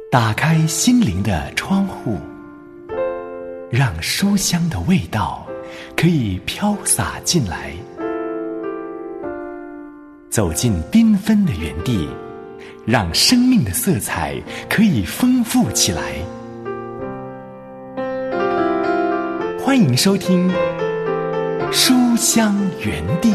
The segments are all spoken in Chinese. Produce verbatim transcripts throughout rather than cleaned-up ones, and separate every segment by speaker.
Speaker 1: 打开心灵的窗户，让书香的味道可以飘洒进来。走进缤纷的园地，让生命的色彩可以丰富起来。欢迎收听书香园地。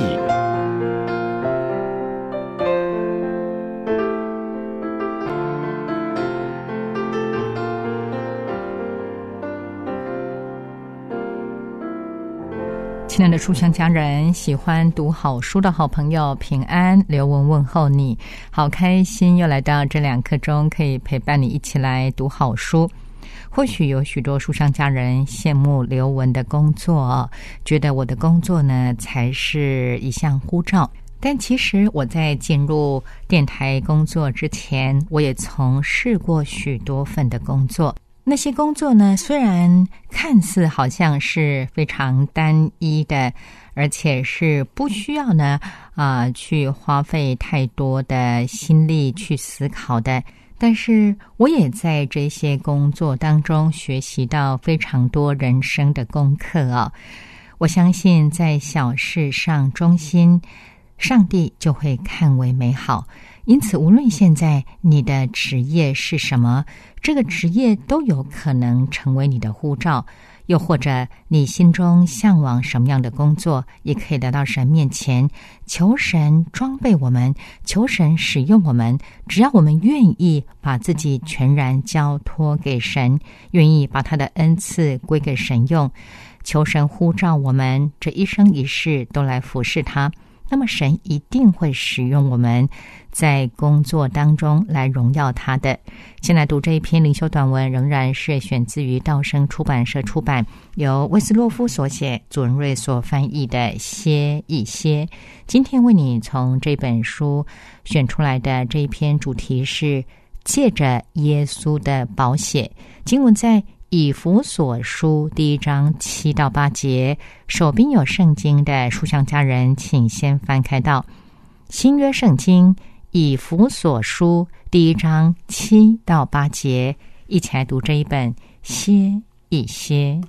Speaker 2: 亲爱的书香家人，喜欢读好书的好朋友平安，刘文问候你，好开心又来到这两刻钟，可以陪伴你一起来读好书。或许有许多书香家人羡慕刘文的工作，觉得我的工作呢才是一项呼召，但其实我在进入电台工作之前，我也从事过许多份的工作。那些工作呢，虽然看似好像是非常单一的，而且是不需要呢啊、呃、去花费太多的心力去思考的，但是我也在这些工作当中学习到非常多人生的功课哦。我相信在小事上忠心，上帝就会看为美好。因此无论现在你的职业是什么，这个职业都有可能成为你的呼召，又或者你心中向往什么样的工作，也可以来到神面前，求神装备我们，求神使用我们。只要我们愿意把自己全然交托给神，愿意把他的恩赐归给神用，求神呼召我们这一生一世都来服侍他，那么神一定会使用我们在工作当中来荣耀他的。先来读这一篇灵修短文，仍然是选自于道生出版社出版，由威斯洛夫所写，祖文瑞所翻译的歇一歇。今天为你从这本书选出来的这一篇主题是借着耶稣的宝血，经文在以弗所书第一章七到八节，手边有圣经的书香家人，请先翻开到新约圣经以弗所书第一章七到八节，一起来读这一本歇一歇。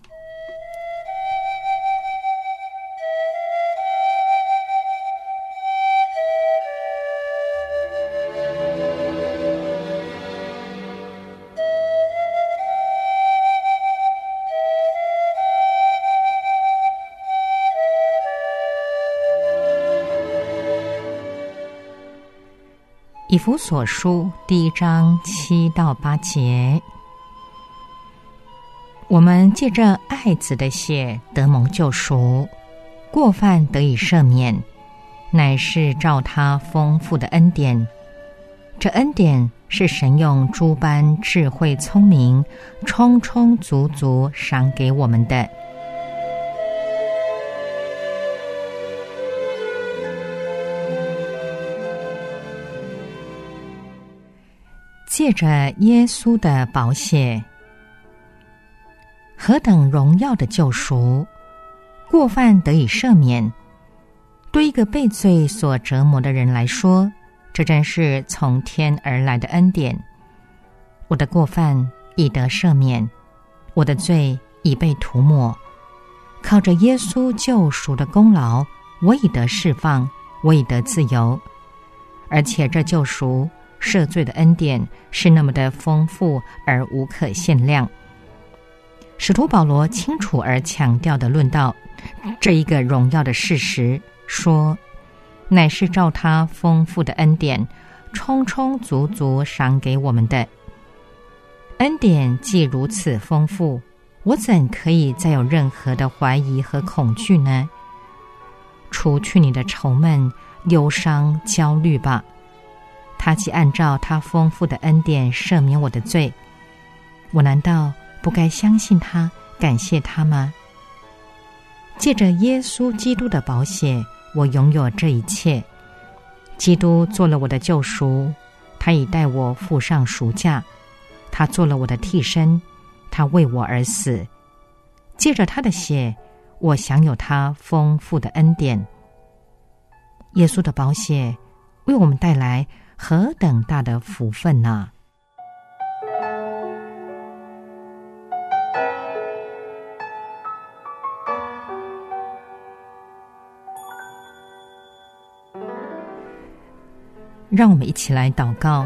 Speaker 2: 以弗所书第一章七到八节，我们借着爱子的血得蒙救赎，过犯得以赦免，乃是照他丰富的恩典。这恩典是神用诸般智慧聪明，充充足足赏给我们的。借着耶稣的宝血，何等荣耀的救赎，过犯得以赦免。对一个被罪所折磨的人来说，这真是从天而来的恩典。我的过犯已得赦免，我的罪已被涂抹，靠着耶稣救赎的功劳，我已得释放，我已得自由。而且这救赎赦罪的恩典是那么的丰富而无可限量。使徒保罗清楚而强调地论到这一个荣耀的事实，说乃是照他丰富的恩典，充充足足赏给我们的。恩典既如此丰富，我怎可以再有任何的怀疑和恐惧呢？除去你的愁闷、忧伤、焦虑吧。他既按照他丰富的恩典赦免我的罪，我难道不该相信他，感谢他吗？借着耶稣基督的宝血，我拥有这一切。基督做了我的救赎，他已代我付上赎价，他做了我的替身，他为我而死。借着他的血，我享有他丰富的恩典。耶稣的宝血为我们带来何等大的福分啊！ 让我们一起来祷告。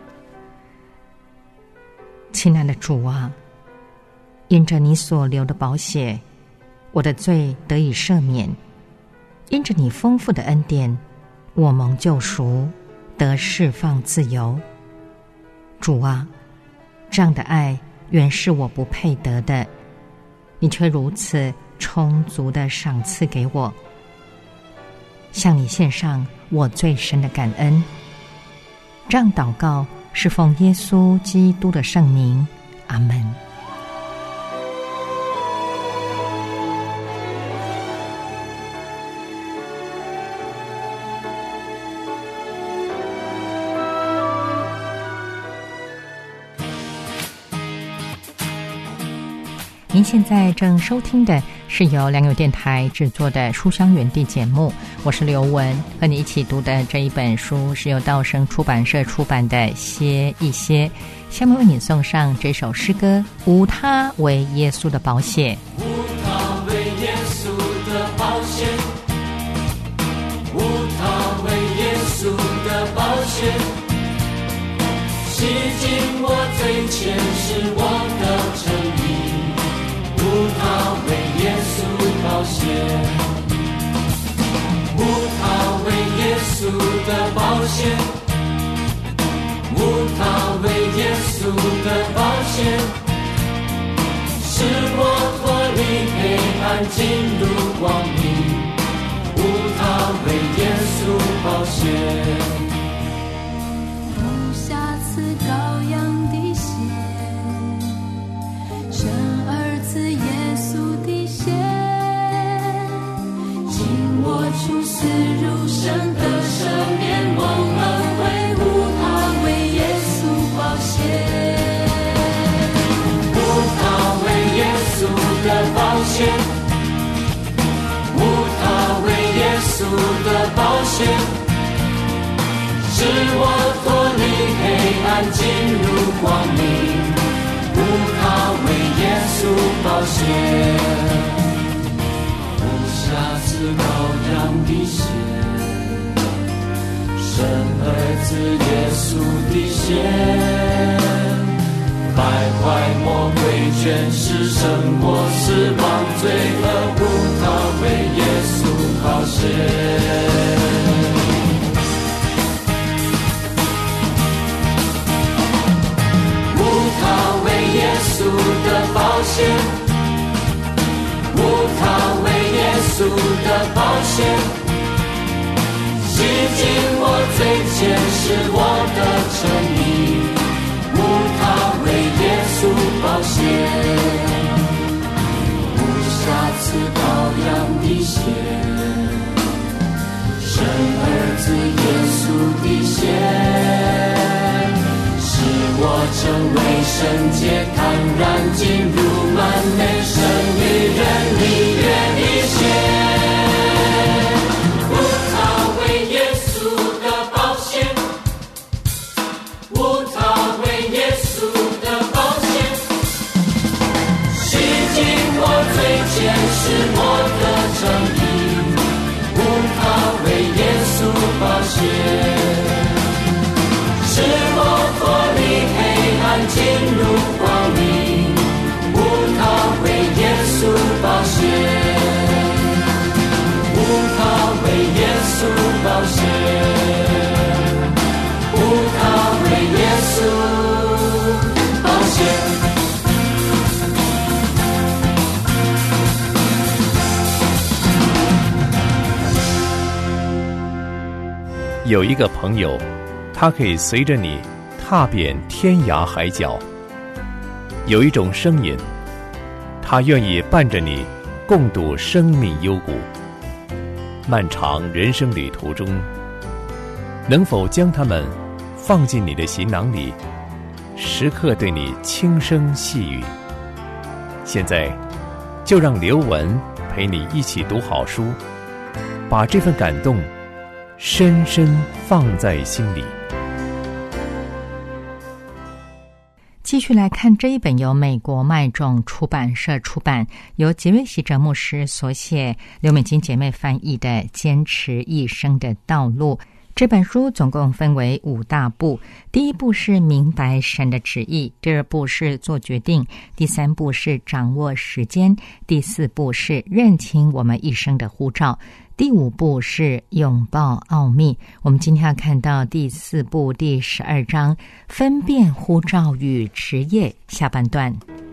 Speaker 2: 亲爱的主啊，因着你所流的宝血，我的罪得以赦免；因着你丰富的恩典，我蒙救赎，得释放自由。主啊，这样的爱原是我不配得的，你却如此充足的赏赐给我。向你献上我最深的感恩。这样祷告是奉耶稣基督的圣名，阿们。您现在正收听的是由良友电台制作的书香园地节目，我是刘文，和你一起读的这一本书是由道生出版社出版的《歇一歇》。下面为你送上这首诗歌，无他为耶稣的宝血。
Speaker 3: 无他为耶稣的宝血，无他为耶稣的宝血，洗净我罪愆，是我的称义。无他为耶稣宝血，无他为耶稣的宝血，无他为耶稣的宝血，使我脱离黑暗进入光明。无他为耶稣宝血，
Speaker 4: 无瑕疵羔羊的血，神儿子耶稣的血，请我出死入生的赦免，蒙恩惠。无他为耶稣宝血，
Speaker 3: 无他为耶稣的宝血，无他为耶稣的宝血，使我脱离黑暗进入光明。无他为耶稣宝血，无瑕疵羔羊的血，神儿子耶稣的血，败坏魔鬼权势，胜过死亡罪恶。无他为耶稣宝血，耶稣的宝血，无他为耶稣的宝血，洗净我罪愆，是我的称义。无他为耶稣宝血，无瑕疵羔羊的血，神儿子耶稣的血，我成为圣洁，坦然进入满内神与人里约的血。无他为耶稣的宝血，无他为耶稣的宝血，洗净我罪愆，是我的称义。无他为耶稣宝血，使我脱离黑暗进入光明。无他为耶稣宝血，无他为耶稣宝血，无他为耶稣宝血。
Speaker 5: 有一个朋友，他可以随着你踏遍天涯海角。有一种声音，他愿意伴着你共度生命幽谷。漫长人生旅途中，能否将它们放进你的行囊里，时刻对你轻声细语？现在就让刘文陪你一起读好书，把这份感动深深放在心里。
Speaker 2: 继续来看这一本由美国麦种出版社出版，由杰瑞希哲牧师所写，刘美金姐妹翻译的《坚持一生的道路》。 这本书总共分为五大步，第一步是明白神的旨意，第二步是做决定，第三步是掌握时间，第四步是认清我们一生的呼召，第五步是拥抱奥秘。我们今天要看到第四部第十二章，分辨呼召与职业，下半段。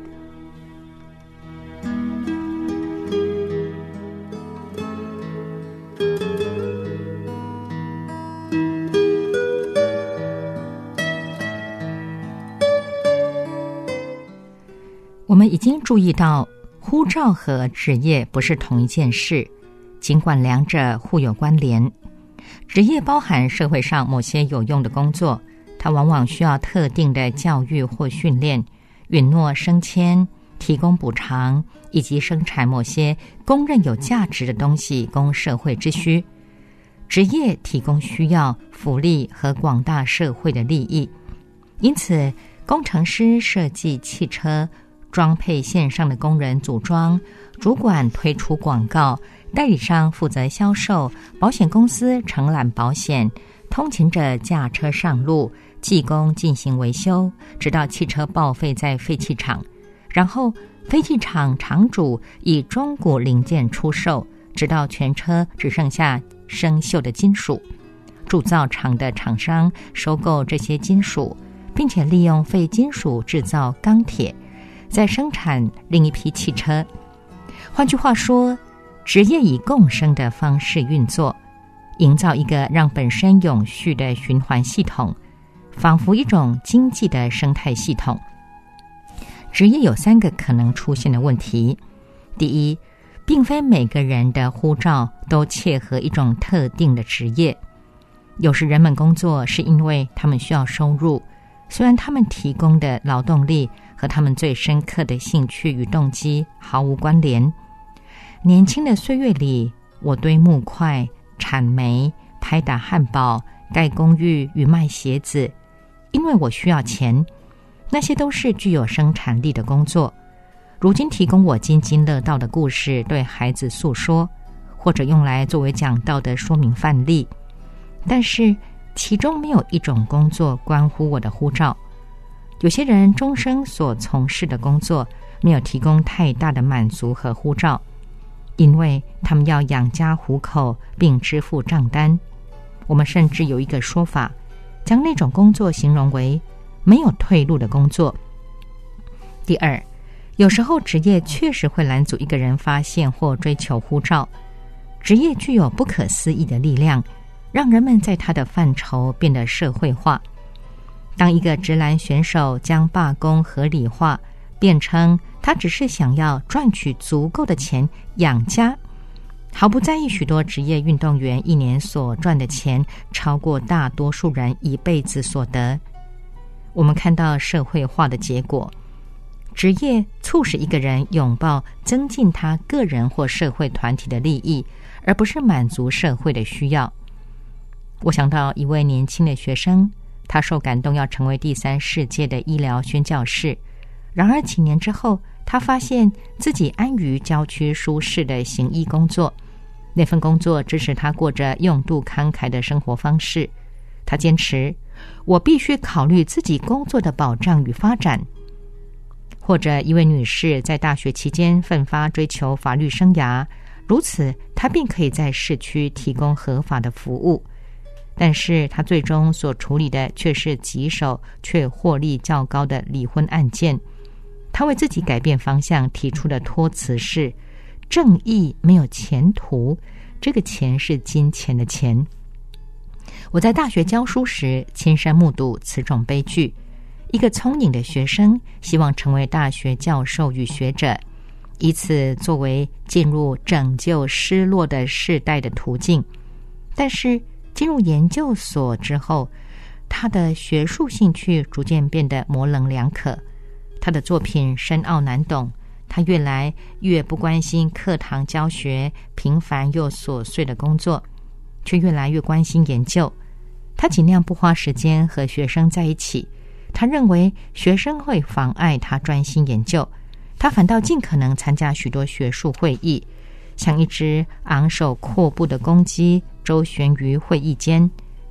Speaker 2: 我们已经注意到，呼召和职业不是同一件事，尽管两者互有关联。职业包含社会上某些有用的工作，它往往需要特定的教育或训练，允诺升迁、提供补偿，以及生产某些公认有价值的东西供社会之需。职业提供需要、福利和广大社会的利益。因此，工程师设计汽车，装配线上的工人组装，主管推出广告，代理商负责销售，保险公司承揽保险，通勤者驾车上路，技工进行维修，直到汽车报废在废弃场，然后废弃场厂主以中古零件出售，直到全车只剩下生锈的金属。铸造厂的厂商收购这些金属，并且利用废金属制造钢铁，再生产另一批汽车。换句话说，职业以共生的方式运作，营造一个让本身永续的循环系统，仿佛一种经济的生态系统。职业有三个可能出现的问题。第一，并非每个人的呼召都切合一种特定的职业。有时人们工作是因为他们需要收入，虽然他们提供的劳动力和他们最深刻的兴趣与动机毫无关联。年轻的岁月里，我堆木块、铲煤、拍打汉堡、盖公寓与卖鞋子，因为我需要钱。那些都是具有生产力的工作。如今提供我津津乐道的故事，对孩子诉说，或者用来作为讲道的说明范例。但是其中没有一种工作关乎我的呼召。有些人终生所从事的工作没有提供太大的满足和呼召，因为他们要养家糊口并支付账单。我们甚至有一个说法，将那种工作形容为没有退路的工作。第二，有时候职业确实会拦阻一个人发现或追求呼召。职业具有不可思议的力量，让人们在他的范畴变得社会化。当一个直篮选手将罢工合理化，辩称他只是想要赚取足够的钱养家，毫不在意许多职业运动员一年所赚的钱超过大多数人一辈子所得。我们看到社会化的结果，职业促使一个人拥抱增进他个人或社会团体的利益，而不是满足社会的需要。我想到一位年轻的学生，他受感动要成为第三世界的医疗宣教士，然而几年之后，他发现自己安于郊区舒适的行医工作，那份工作支持他过着用度慷慨的生活方式。他坚持，我必须考虑自己工作的保障与发展。或者一位女士在大学期间奋发追求法律生涯，如此她便可以在市区提供合法的服务。但是她最终所处理的却是棘手却获利较高的离婚案件。她为自己改变方向提出的托词是：正义没有前途，这个钱是金钱的钱。我在大学教书时亲身目睹此种悲剧。一个聪颖的学生希望成为大学教授与学者，以此作为进入拯救失落的世代的途径。但是进入研究所之后，他的学术兴趣逐渐变得模棱两可，他的作品深奥难懂，他越来越不关心课堂教学平凡又琐碎的工作，却越来越关心研究。他尽量不花时间和学生在一起，他认为学生会妨碍他专心研究，他反倒尽可能参加许多学术会议，像一只昂首阔步的公鸡周旋于会议间，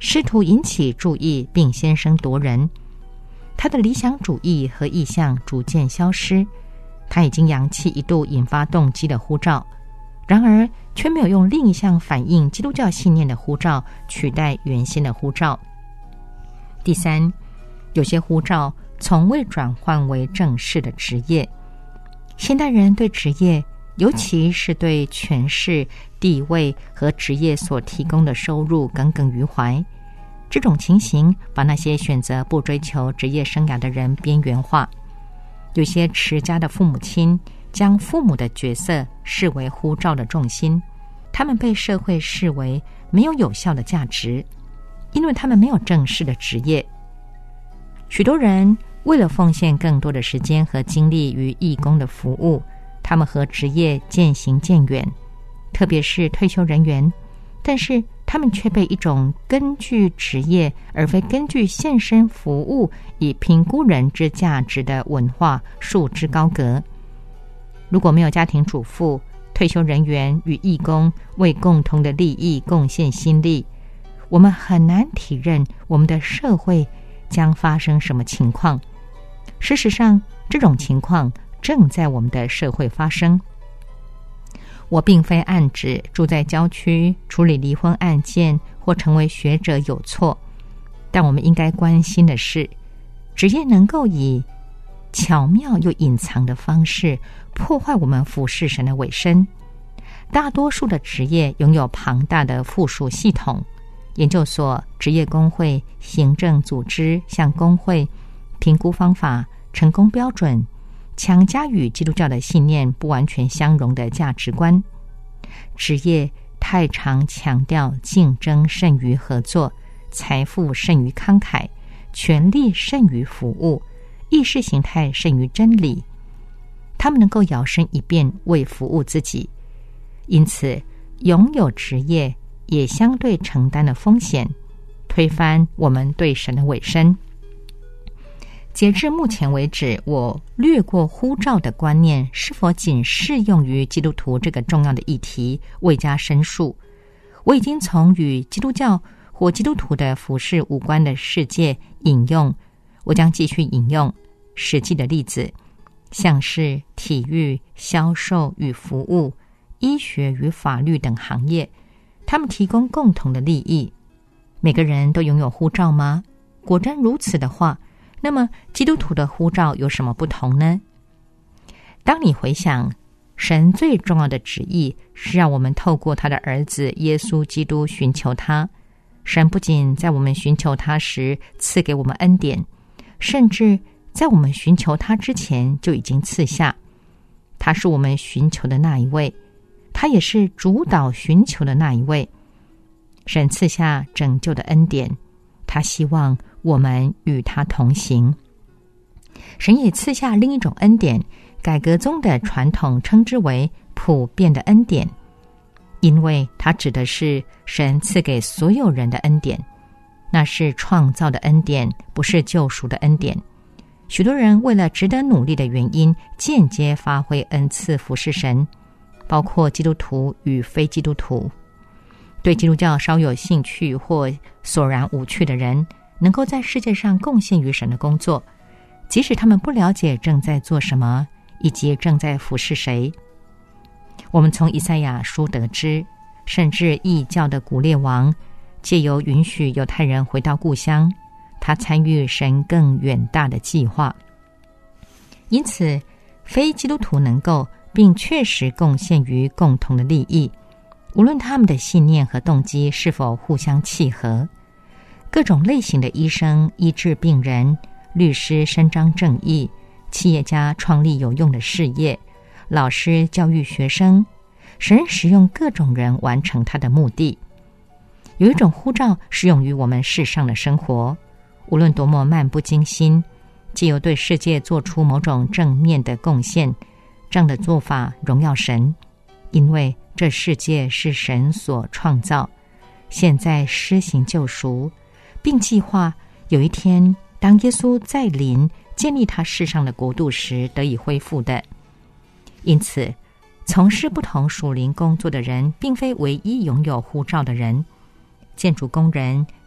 Speaker 2: 试图引起注意并先声夺人。他的理想主义和意向逐渐消失，他已经扬弃一度引发动机的呼召，然而却没有用另一项反映基督教信念的呼召取代原先的呼召。第三，有些呼召从未转换为正式的职业。现代人对职业，尤其是对权势、地位和职业所提供的收入耿耿于怀。这种情形把那些选择不追求职业生涯的人边缘化。有些持家的父母亲将父母的角色视为呼召的重心，他们被社会视为没有有效的价值，因为他们没有正式的职业。许多人为了奉献更多的时间和精力于义工的服务，他们和职业渐行渐远，特别是退休人员，但是他们却被一种根据职业而非根据献身服务以评估人之价值的文化束之高阁。如果没有家庭主妇、退休人员与义工为共同的利益贡献心力，我们很难体认我们的社会将发生什么情况。事实上，这种情况正在我们的社会发生。我并非暗指住在郊区处理离婚案件或成为学者有错，但我们应该关心的是，职业能够以巧妙又隐藏的方式破坏我们服侍神的委身。大多数的职业拥有庞大的附属系统，研究所、职业工会、行政组织向工会评估方法、成功标准，强加与基督教的信念不完全相容的价值观。职业太常强调竞争胜于合作，财富胜于慷慨，权力胜于服务，意识形态胜于真理。他们能够摇身一变为服务自己，因此拥有职业也相对承担了风险，推翻我们对神的委身。截至目前为止，我略过呼召的观念是否仅适用于基督徒这个重要的议题未加申述。我已经从与基督教或基督徒的服事无关的世界引用，我将继续引用实际的例子，像是体育、销售与服务、医学与法律等行业，他们提供共同的利益。每个人都拥有呼召吗？果真如此的话，那么基督徒的呼召有什么不同呢？当你回想神最重要的旨意是让我们透过他的儿子耶稣基督寻求他，神不仅在我们寻求他时赐给我们恩典，甚至在我们寻求他之前就已经赐下。他是我们寻求的那一位，他也是主导寻求的那一位。神赐下拯救的恩典，他希望我们与他同行。神也赐下另一种恩典，改革中的传统称之为普遍的恩典，因为它指的是神赐给所有人的恩典，那是创造的恩典，不是救赎的恩典。许多人为了值得努力的原因，间接发挥恩赐服侍神，包括基督徒与非基督徒。对基督教稍有兴趣或索然无趣的人，能够在世界上贡献于神的工作，即使他们不了解正在做什么，以及正在服侍谁。我们从以赛亚书得知，甚至异教的古列王借由允许犹太人回到故乡，他参与神更远大的计划。因此，非基督徒能够并确实贡献于共同的利益，无论他们的信念和动机是否互相契合。各种类型的医生医治病人，律师伸张正义，企业家创立有用的事业，老师教育学生，神使用各种人完成他的目的。有一种呼召适用于我们世上的生活，无论多么漫不经心，藉由对世界做出某种正面的贡献，这样的做法荣耀神，因为这世界是神所创造，现在施行救赎，并计划有一天当耶稣再临建立他世上的国度时得以恢复的。因此，从事不同属灵工作的人并非唯一拥有呼召的人。建筑工人、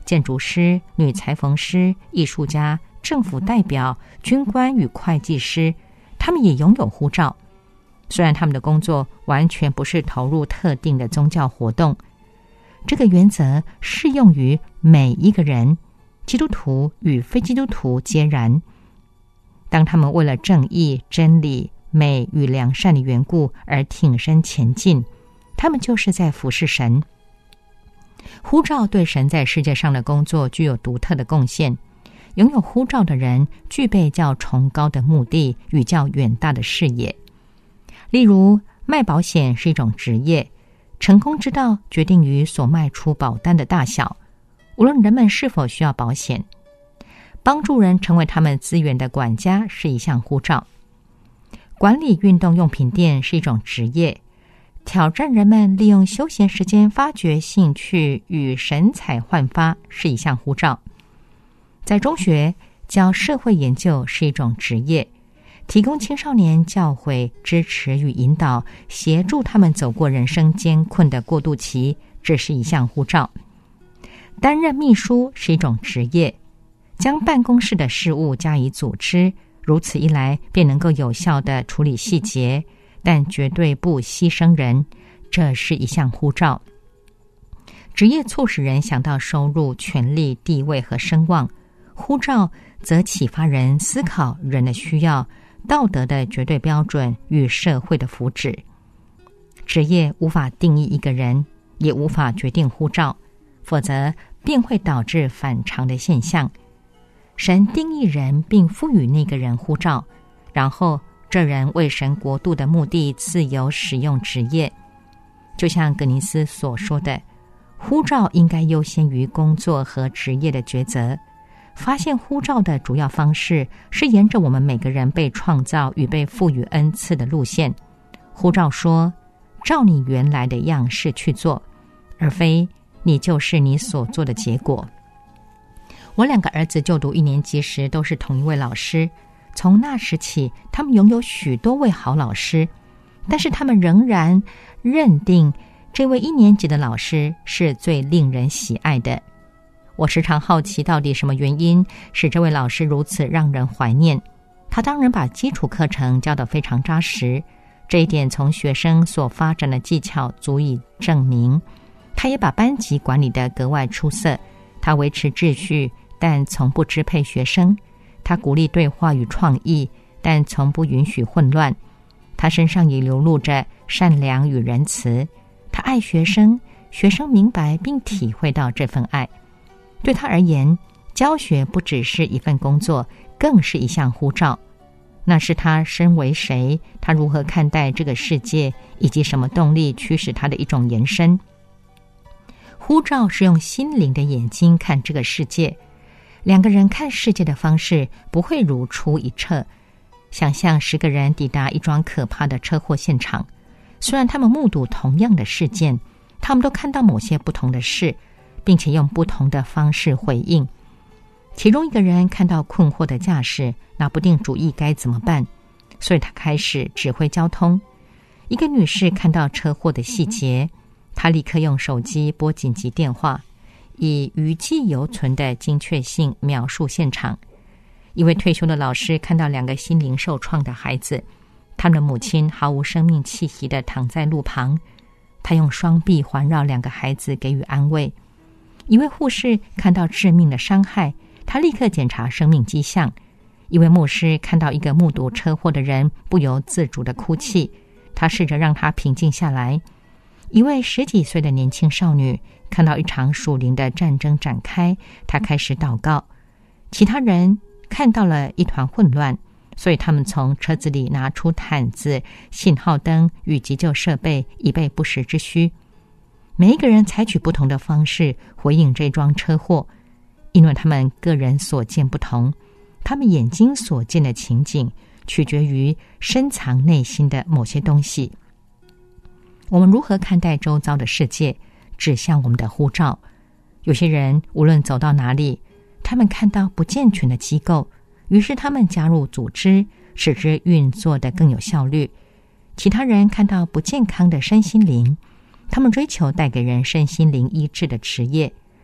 Speaker 2: 建筑师、女裁缝师、艺术家、政府代表、军官与会计师，他们也拥有护照。虽然他们的工作完全不是投入特定的宗教活动，这个原则适用于每一个人，基督徒与非基督徒皆然。当他们为了正义、真理、美与良善的缘故而挺身前进，他们就是在服侍神。护照对神在世界上的工作具有独特的贡献。拥有护照的人具备较崇高的目的与较远大的视野。例如，卖保险是一种职业，成功之道决定于所卖出保单的大小，无论人们是否需要保险。帮助人成为他们资源的管家是一项护照。管理运动用品店是一种职业，挑战人们利用休闲时间发掘兴趣与神采焕发是一项护照。在中学教社会研究是一种职业，提供青少年教诲支持与引导，协助他们走过人生艰困的过渡期，这是一项护照。担任秘书是一种职业，将办公室的事务加以组织，如此一来便能够有效地处理细节，但绝对不牺牲人，这是一项护照。职业促使人想到收入、权力、地位和声望，护照则启发人思考人的需要、道德的绝对标准与社会的福祉。职业无法定义一个人，也无法决定护照，否则便会导致反常的现象。神定义人并赋予那个人护照，然后这人为神国度的目的自由使用职业。就像葛尼斯所说的，护照应该优先于工作和职业的抉择。发现护照的主要方式是沿着我们每个人被创造与被赋予恩赐的路线。护照说，照你原来的样式去做，而非你就是你所做的结果。我两个儿子就读一年级时都是同一位老师，从那时起他们拥有许多位好老师，但是他们仍然认定这位一年级的老师是最令人喜爱的。我时常好奇到底什么原因使这位老师如此让人怀念。他当然把基础课程教得非常扎实，这一点从学生所发展的技巧足以证明。他也把班级管理得格外出色，他维持秩序，但从不支配学生。他鼓励对话与创意，但从不允许混乱。他身上也流露着善良与仁慈。他爱学生，学生明白并体会到这份爱。对他而言，教学不只是一份工作，更是一项护照。那是他身为谁，他如何看待这个世界，以及什么动力驱使他的一种延伸。护照是用心灵的眼睛看这个世界。两个人看世界的方式不会如出一辙。想象十个人抵达一桩可怕的车祸现场，虽然他们目睹同样的事件，他们都看到某些不同的事，并且用不同的方式回应。其中一个人看到困惑的驾驶，拿不定主意该怎么办，所以他开始指挥交通。一个女士看到车祸的细节，她立刻用手机拨紧急电话，以余悸犹存的精确性描述现场。一位退休的老师看到两个心灵受创的孩子，他们的母亲毫无生命气息地躺在路旁，他用双臂环绕两个孩子给予安慰。一位护士看到致命的伤害，他立刻检查生命迹象。一位牧师看到一个目睹车祸的人不由自主地哭泣，他试着让他平静下来。一位十几岁的年轻少女看到一场属灵的战争展开，她开始祷告。其他人看到了一团混乱，所以他们从车子里拿出毯子、信号灯与急救设备，以备不时之需。每一个人采取不同的方式回应这桩车祸，因为他们个人所见不同，他们眼睛所见的情景取决于深藏内心的某些东西。我们如何看待周遭的世界，指向我们的护照。有些人无论走到哪里，他们看到不健全的机构，于是他们加入组织，使之运作得更有效率。其他人看到不健康的身心灵，他们追求带给人身心灵医治的职业。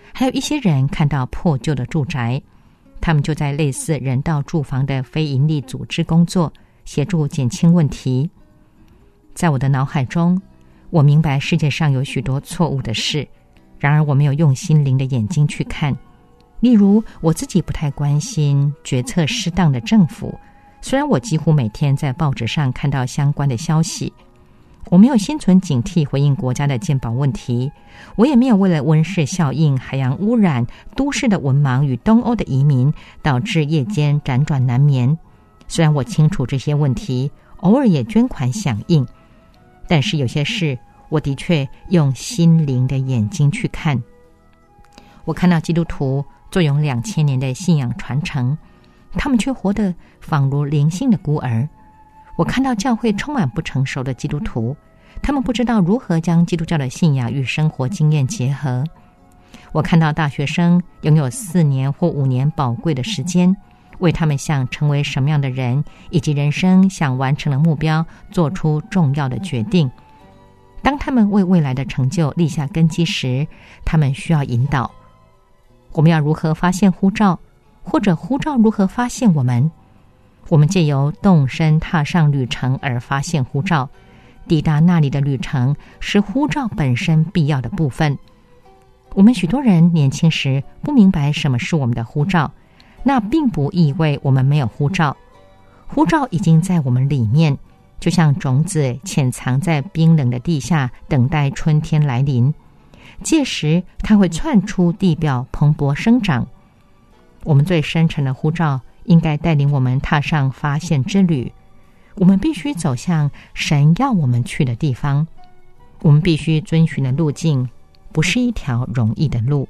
Speaker 2: 还有一些人看到破旧的住宅，他们就在类似人道住房的非营利组织工作，协助减轻问题。在我的脑海中，我明白世界上有许多错误的事，然而我没有用心灵的眼睛去看。例如，我自己不太关心决策失当的政府，虽然我几乎每天在报纸上看到相关的消息。我没有心存警惕回应国家的健保问题，我也没有为了温室效应、海洋污染、都市的文盲与东欧的移民导致夜间辗转难眠。虽然我清楚这些问题，偶尔也捐款响应，但是有些事我的确用心灵的眼睛去看。我看到基督徒坐拥两千年的信仰传承，他们却活得仿如灵性的孤儿。我看到教会充满不成熟的基督徒，他们不知道如何将基督教的信仰与生活经验结合。我看到大学生拥有四年或五年宝贵的时间，为他们想成为什么样的人以及人生想完成的目标做出重要的决定。当他们为未来的成就立下根基时，他们需要引导。我们要如何发现呼召，或者呼召如何发现我们？我们借由动身踏上旅程而发现呼召，抵达那里的旅程是呼召本身必要的部分。我们许多人年轻时不明白什么是我们的呼召，那并不意味我们没有呼召。呼召已经在我们里面，就像种子潜藏在冰冷的地下，等待春天来临。届时它会窜出地表，蓬勃生长。我们最深沉的呼召应该带领我们踏上发现之旅。我们必须走向神要我们去的地方，我们必须遵循的路径不是一条容易的路。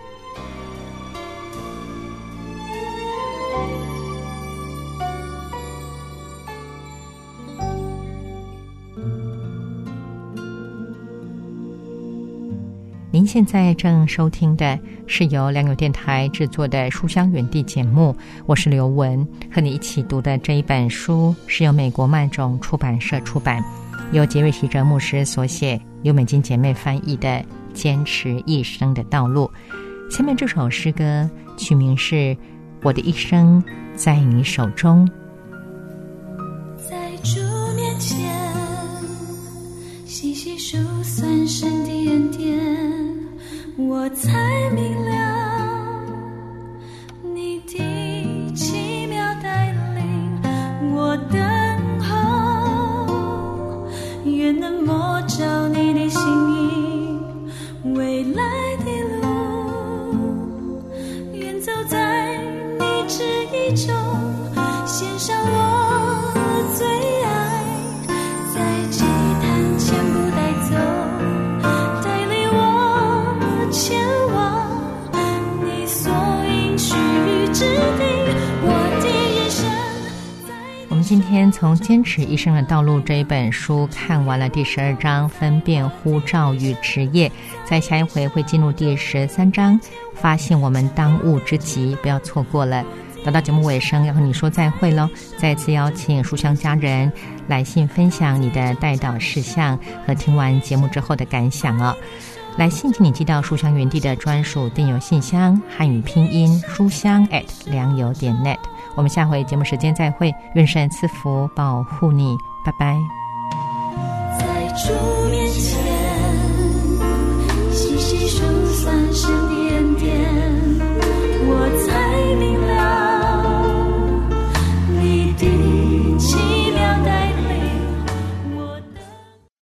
Speaker 2: 您现在正收听的是由良友电台制作的书香园地节目，我是刘文，和你一起读的这一本书是由美国曼种出版社出版，由杰瑞希哲牧师所写，刘美金姐妹翻译的《坚持一生的道路》。下面这首诗歌取名是《我的一生在你手中》。
Speaker 4: 在主面前细细数算神的恩典，我才明了你的奇妙带领，我等候愿能摸着你的心意，未来的路愿走在你旨意中，献上我最爱，在祭坛前不带走，带领我前往你所应许之地，我的人生。
Speaker 2: 我们今天从《坚持一生的道路》这一本书看完了第十二章，分辨呼召与职业，在下一回会进入第十三章，发现我们当务之急，不要错过了。到到节目尾声，要和你说再会喽！再次邀请书香家人来信分享你的代祷事项和听完节目之后的感想哦。来信请你寄到书香园地的专属电邮信箱，汉语拼音书香 at 良友点 net。我们下回节目时间再会，愿神赐福保护你，拜拜。